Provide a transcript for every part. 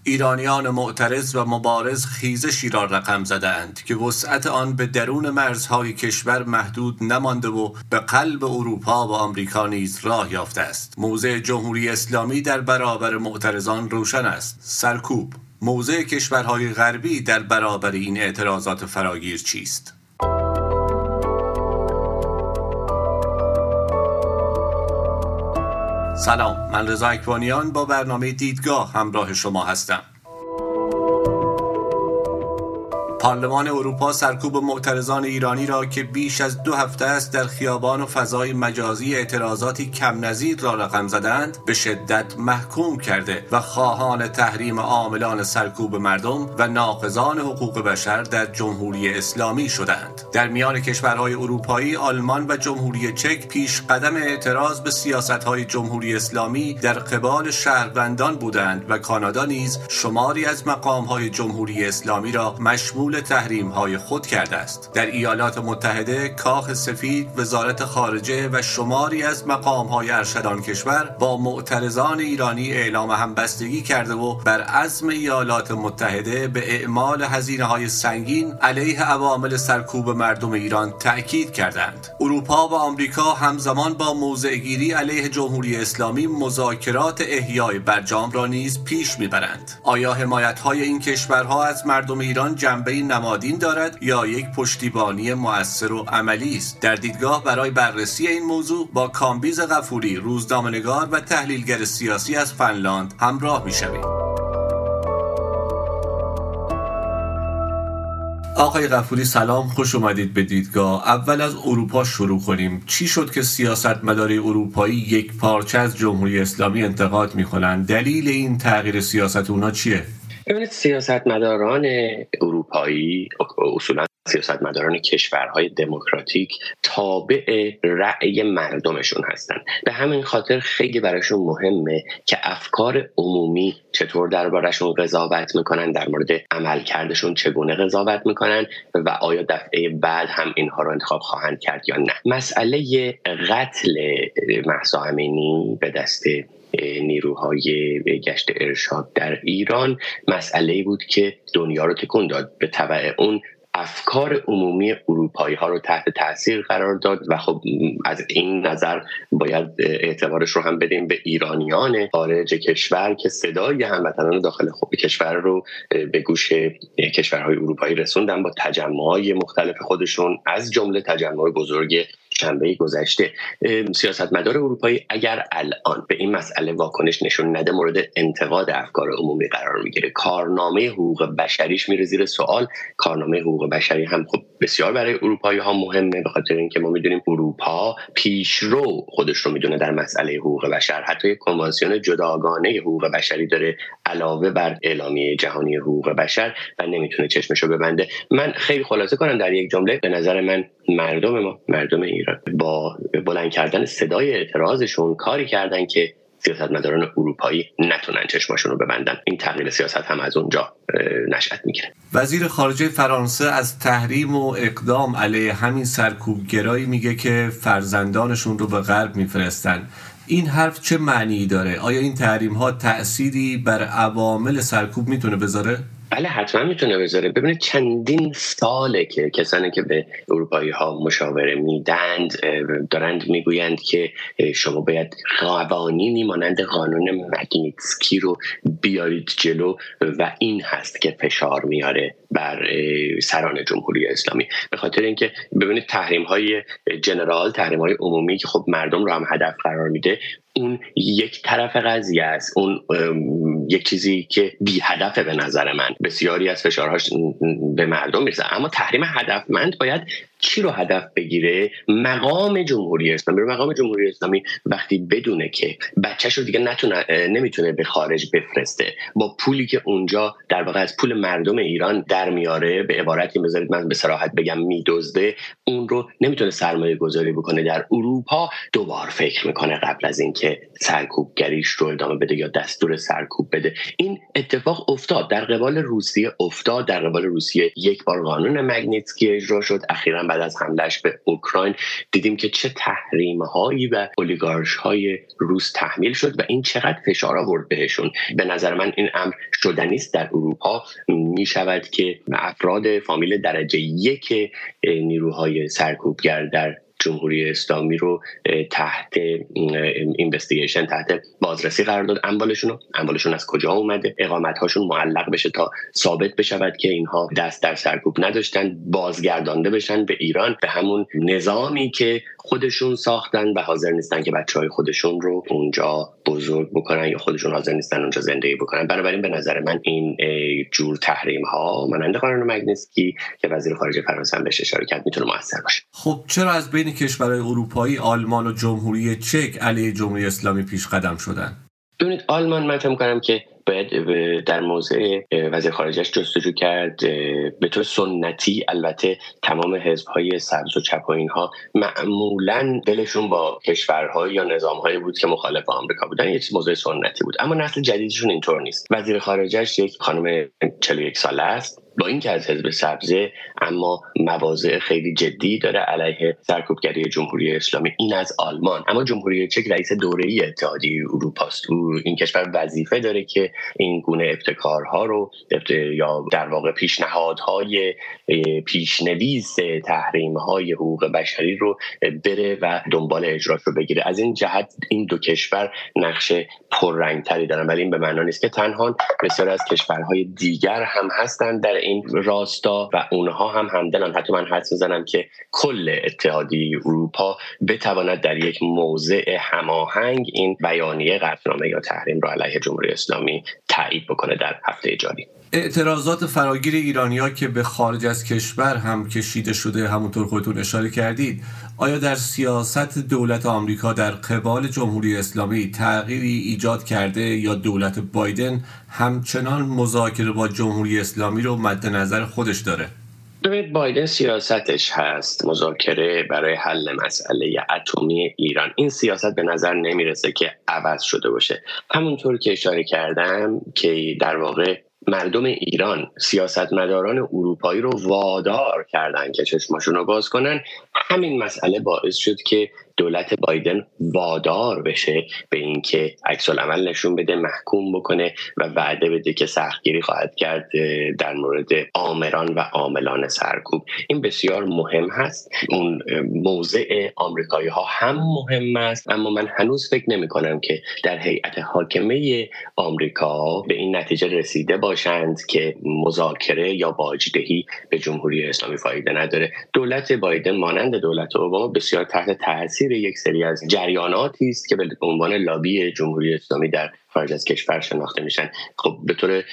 ایرانیان معترض و مبارز خیزشی را رقم زدند که وسعت آن به درون مرزهای کشور محدود نمانده و به قلب اروپا و آمریکا نیز راه یافته است. موضع جمهوری اسلامی در برابر معترضان روشن است. سرکوب. موضع کشورهای غربی در برابر این اعتراضات فراگیر چیست؟ سلام، من رضا اکبانیان با برنامه دیدگاه همراه شما هستم. پارلمان اروپا سرکوب معترضان ایرانی را که بیش از 2 هفته است در خیابان و فضای مجازی اعتراضاتی کم نظیر را رقم زدند به شدت محکوم کرده و خواهان تحریم عاملان سرکوب مردم و ناقضان حقوق بشر در جمهوری اسلامی شدند. در میان کشورهای اروپایی آلمان و جمهوری چک پیش قدم اعتراض به سیاست‌های جمهوری اسلامی در قبال شهروندان بودند و کانادا نیز شماری از مقام‌های جمهوری اسلامی را مشمول تحریم‌های خود کرده است. در ایالات متحده کاخ سفید، وزارت خارجه و شماری از مقام‌های ارشدان کشور با معترضان ایرانی اعلام همبستگی کرده و بر عزم ایالات متحده به اعمال هزینه‌های سنگین علیه عوامل سرکوب مردم ایران تأکید کردند. اروپا و آمریکا همزمان با موضع‌گیری علیه جمهوری اسلامی مذاکرات احیای برجام را نیز پیش می‌برند. آیا حمایت‌های این کشورها از مردم ایران جنبه نمادین دارد یا یک پشتیبانی مؤثر و عملی است؟ در دیدگاه برای بررسی این موضوع با کامبیز غفوری، روزنامه‌نگار و تحلیلگر سیاسی از فنلاند همراه می‌شویم. آقای غفوری سلام، خوش اومدید به دیدگاه. اول از اروپا شروع کنیم. چی شد که سیاستمدارای اروپایی یک پارچه از جمهوری اسلامی انتقاد می‌کنند؟ دلیل این تغییر سیاست اونا چیه؟ ببینید، سیاستمداران اروپایی اصولاً سیاستمداران کشورهای دموکراتیک تابع رأی مردمشون هستند. به همین خاطر خیلی براشون مهمه که افکار عمومی چطور دربارشون قضاوت میکنن، در مورد عملکردشون چگونه قضاوت میکنن و آیا دفعه بعد هم اینها رو انتخاب خواهند کرد یا نه. مسئله قتل مهسا امینی به دست نیروهای گشت ارشاد در ایران مسئله‌ای بود که دنیا رو تکون داد. به تبع اون افکار عمومی اروپایی ها رو تحت تاثیر قرار داد و خب از این نظر باید اعتبارش رو هم بدیم به ایرانیان خارج کشور که صدای هموطنان داخل کشور رو به گوش کشورهای اروپایی رسوندن با تجمعات مختلف خودشون، از جمله تجمع بزرگ شنبه گذشته. سیاستمدار اروپایی اگر الان به این مسئله واکنش نشون نده مورد انتقاد افکار عمومی قرار میگیره. کارنامه حقوق بشریش میره زیر سوال. کارنامه حقوق بشری هم خب بسیار برای اروپایی ها مهمه، به خاطر اینکه ما میدونیم اروپا پیشرو خودش رو میدونه در مسئله حقوق بشر. حتی یک کنوانسیون جداگانه حقوق بشری داره علاوه بر اعلامیه جهانی حقوق بشر و نمیتونه چشمشو ببنده. من خیلی خلاصه کنم در یک جمله، به نظر من مردم ایران با بلند کردن صدای اعتراضشون کاری کردن که سیاستمداران اروپایی نتونن چشماشون رو ببندن. این تغییر سیاست هم از اونجا نشأت میگیره. وزیر خارجه فرانسه از تحریم و اقدام علیه همین سرکوبگرایی میگه که فرزندانشون رو به غرب میفرستن. این حرف چه معنی داره؟ آیا این تحریم ها تأثیری بر عوامل سرکوب میتونه بذاره؟ بله، حتما میتونه بذاره. ببینید، چندین ساله که کسانی که به اروپایی ها مشاوره میدند دارند میگویند که شما باید قوانینی مانند قانون مگنیتسکی رو بیارید جلو و این هست که فشار میاره بر سران جمهوری اسلامی. به خاطر اینکه ببینید تحریم های جنرال، تحریم های عمومی که خب مردم رو هم هدف قرار میده، اون یک طرف قضیه است. اون یک چیزی که بی هدفه. به نظر من بسیاری از فشارهاش به مردم میرسه، اما تحریم هدفمند باید چی رو هدف بگیره؟ مقام جمهوری اسلامی. مقام جمهوری اسلامی وقتی بدونه که بچه‌ش رو دیگه نمیتونه به خارج بفرسته، با پولی که اونجا در واقع از پول مردم ایران در میاره، به عبارتی بذارید من به صراحت بگم میدزده، اون رو نمیتونه سرمایه گذاری بکنه در اروپا. دوبار فکر میکنه قبل از اینکه سرکوبگریش رو ادامه بده یا دستور سرکوب بده. این اتفاق افتاد در قبال روسیه. در قبال روسیه یک بار قانون مگنیتسکی اجرا شد، اخیراً بعد از حملهش به اوکراین دیدیم که چه تحریم‌هایی و اولیگارش‌های روس تحمیل شد و این چقدر فشار آورد بهشون. به نظر من این امر شدنی است. در اروپا می شود که افراد فامیل درجه 1 نیروهای سرکوبگر در جمهوری اسلامی رو تحت اینوستیگیشن، تحت بازرسی قرار داد. اموالشون از کجا اومده، اقامت‌هاشون معلق بشه تا ثابت بشود که اینها دست در سرکوب نداشتن، بازگردانده بشن به ایران، به همون نظامی که خودشون ساختن و حاضر نیستن که بچهای خودشون رو اونجا بزرگ بکنن یا خودشون حاضر نیستن اونجا زندگی بکنن. بنابراین به نظر من این جور تحریم ها مانند قانون مگنیتسکی که وزیر خارجه فرانسه هم بهش اشاره کرد میتونه موثر باشه. خب چرا از بین کشورهای اروپایی آلمان و جمهوری چک علیه جمهوری اسلامی پیش قدم شدن؟ ببینید آلمان من فکر می‌کنم که باید در موضع وزیر خارجه‌اش جستجو کرد. به طور سنتی البته تمام حزب‌های سبز و چپ و اینها معمولاً دلشون با کشورهای یا نظام‌هایی بود که مخالف آمریکا بودن، یه چیز موضوع سنتی بود. اما نسل جدیدشون اینطور نیست. وزیر خارجه‌اش یک خانم 41 ساله است، با اینکه از حزب سبزه اما مواضع خیلی جدی داره علیه سرکوبگری جمهوری اسلامی. این از آلمان. اما جمهوری چک رئیس دوره‌ای اتحادیه اروپا است. این کشور وظیفه داره که این گونه ابتکارها رو یا در واقع پیشنهادهای پیشنویس تحریم‌های حقوق بشری رو بره و دنبال اجراش رو بگیره. از این جهت این دو کشور نقش پررنگ‌تری دارن، ولی این به معنی نیست که تنها. بسیار از کشورهای دیگر هم هستن در این راستا و اونها هم همدلن. حتی من حدس می‌زنم که کل اتحادیه اروپا بتواند در یک موضع هماهنگ این بیانیه قطعنامه یا تحریم را علیه جمهوری اسلامی تایید بکنه در هفته جاری. اعتراضات فراگیر ایرانی‌ها که به خارج از کشور هم کشیده شده، همونطور خودتون اشاره کردید، آیا در سیاست دولت آمریکا در قبال جمهوری اسلامی تغییری ایجاد کرده یا دولت بایدن همچنان مذاکره با جمهوری اسلامی رو مد نظر خودش داره؟ ببینید بایدن سیاستش هست مذاکره برای حل مسئله اتمی ایران. این سیاست به نظر نمیرسه که عوض شده باشه. همونطور که اشاره کردم که در واقع مردم ایران سیاستمداران اروپایی رو وادار کردن که چشماشون رو باز کنن. همین مسئله باعث شد که دولت بایدن وادار بشه به این که عکس العمل نشون بده، محکوم بکنه و وعده بده که سختگیری خواهد کرد در مورد آمران و عاملان سرکوب. این بسیار مهم هست. اون موضع آمریکایی ها هم مهم است، اما من هنوز فکر نمی کنم که در هیئت حاکمه آمریکا به این نتیجه رسیده باشند که مذاکره یا باجدهی به جمهوری اسلامی فایده نداره. دولت بایدن مانند دولت اوباما بسیار تحت تاثیر یک سری از جریاناتی است که به عنوان لابی جمهوری اسلامی در خارج از کشور شناخته میشن. خب به طور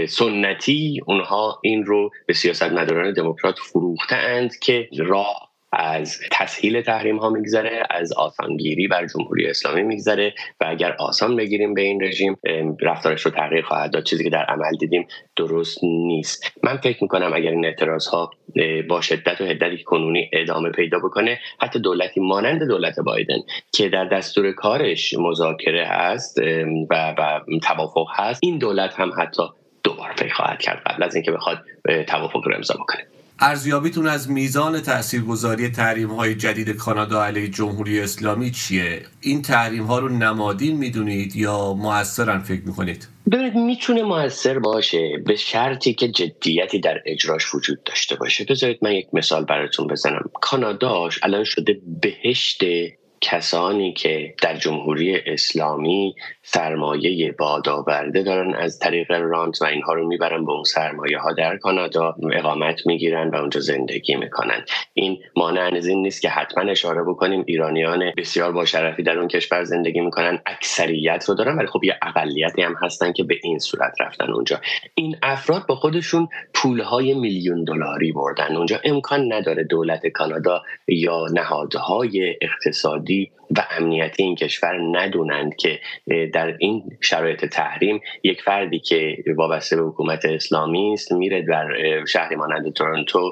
سنتی اونها این رو به سیاستمداران دموکرات فروخته‌اند که راه از تسهیل تحریم ها میگذره، از آسانگیری بر جمهوری اسلامی میگذره و اگر آسان بگیریم به این رژیم رفتارش رو تغییر خواهد داد، چیزی که در عمل دیدیم درست نیست. من فکر میکنم اگر این اعتراض ها با شدت و حدتی کنونی ادامه پیدا بکنه، حتی دولتی مانند دولت بایدن که در دستور کارش مذاکره هست و توافق هست، این دولت هم حتی دوبار فکر خواهد کرد قبل از اینکه بخواد توافق رو امضا بکنه. ارزیابیتون از میزان تاثیرگذاری تحریم‌های جدید کانادا علیه جمهوری اسلامی چیه؟ این تحریم‌ها رو نمادین میدونید یا مؤثرن فکر میکنید؟ ببینید میتونه مؤثر باشه به شرطی که جدیتی در اجراش وجود داشته باشه. بذارید من یک مثال براتون بزنم. کاناداش الان شده بهشت کسانی که در جمهوری اسلامی سرمایه بادآورده دارن از طریق رانت و اینها رو میبرن به اون سرمایه ها در کانادا اقامت میگیرن و اونجا زندگی میکنن. این مانع از این نیست که حتما اشاره بکنیم ایرانیان بسیار با شرفی در اون کشور زندگی میکنن، اکثریت رو دارن، ولی خب یه اقلیتی هم هستن که به این صورت رفتن اونجا. این افراد با خودشون پولهای میلیون دلاری بردن اونجا. امکان نداره دولت کانادا یا نهادهای اقتصادی اقتصادی و امنیتی این کشور ندونند که در این شرایط تحریم یک فردی که وابسته به حکومت اسلامی است میره در شهری مانند تورنتو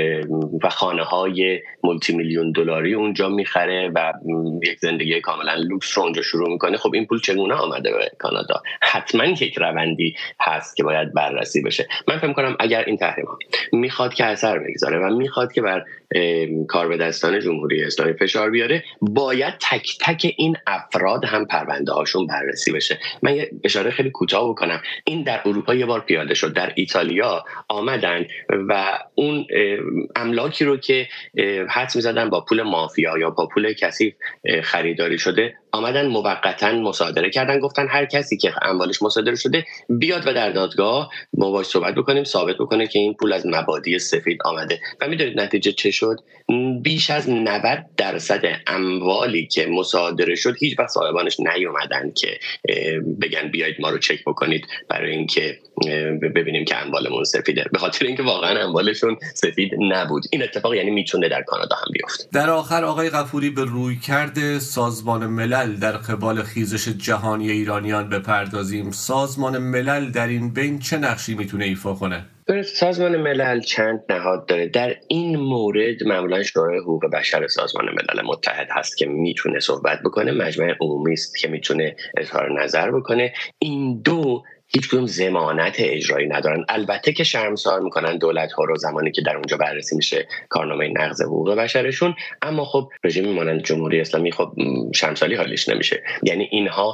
و خانه‌های مولتی میلیون دلاری اونجا میخره و یک زندگی کاملا لوکس رو اونجا شروع میکنه. خب این پول چگونه آمده به کانادا؟ حتما یک روندی هست که باید بررسی بشه. من فکر می‌کنم اگر این تحریم میخواد که اثر بگذاره و میخواد که بر کاربدستان جمهوری اسلامی فشار بیاره، باید تک تک این افراد هم پرونده هاشون بررسی بشه. من یه اشاره خیلی کوتاه بکنم. این در اروپا یه بار پیاده شد. در ایتالیا آمدن و اون املاکی رو که حدس می‌زدن با پول مافیا یا با پول کثیف خریداری شده آمدن موقتا مصادره کردن. گفتن هر کسی که اموالش مصادره شده بیاد و در دادگاه ما باهاش صحبت بکنیم، ثابت بکنه که این پول از مبادی سفید آمده. و میدونید نتیجه چه شد؟ بیش از 90% اموالی که مصادره شد هیچ وقت صاحبانش نیومدن که بگن بیایید ما رو چک بکنید برای اینکه ببینیم که اموالمون سفیده، به خاطر اینکه واقعا اموالشون سفید نبود. این اتفاق یعنی میتونه در کانادا هم بیفته. در آخر آقای غفوری به رویکرد سازمان ملل در قبال خیزش جهانی ایرانیان بپردازیم. سازمان ملل در این بین چه نقشی میتونه ایفا کنه؟ سازمان ملل چند نهاد داره. در این مورد معمولا شورای حقوق بشر سازمان ملل متحد هست که میتونه صحبت بکنه، مجمع عمومی است که میتونه اظهار نظر بکنه. این دو هیچ کدوم ضمانت اجرایی ندارن. البته که شرمسار میکنن دولت‌ها رو زمانی که در اونجا بررسی میشه کارنامه نقض حقوق بشرشون، اما خب رژیم مانند جمهوری اسلامی خب شرمساری حالیش نمیشه. یعنی اینها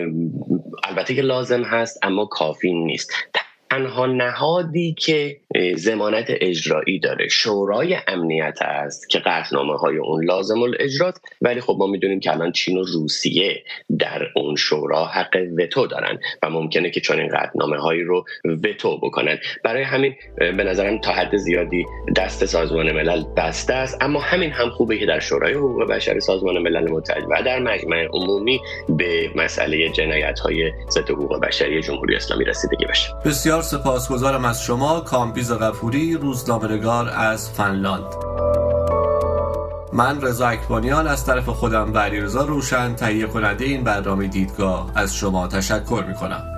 البته که لازم هست اما کافی نیست. تنها نهادی که ضمانت اجرایی داره شورای امنیت است که قطعنامه‌های اون لازم الاجراست، ولی خب ما میدونیم که الان چین و روسیه در اون شورا حق وتو دارن و ممکنه که چنین قطعنامه‌هایی رو وتو بکنن. برای همین به نظرم تا حد زیادی دست سازمان ملل بسته است، اما همین هم خوبه که در شورای حقوق بشر سازمان ملل متحد و در مجمع عمومی به مسئله جنایت‌های ضد حقوق بشری جمهوری اسلامی رسیدگی بشه. بسیار سپاسگزارم از شما کامبیز غفوری، روزنامه‌نگار از فنلاند. من رضا اکبانیان از طرف خودم و علیرضا روشن تهیه کننده این برنامه دیدگاه از شما تشکر می‌کنم.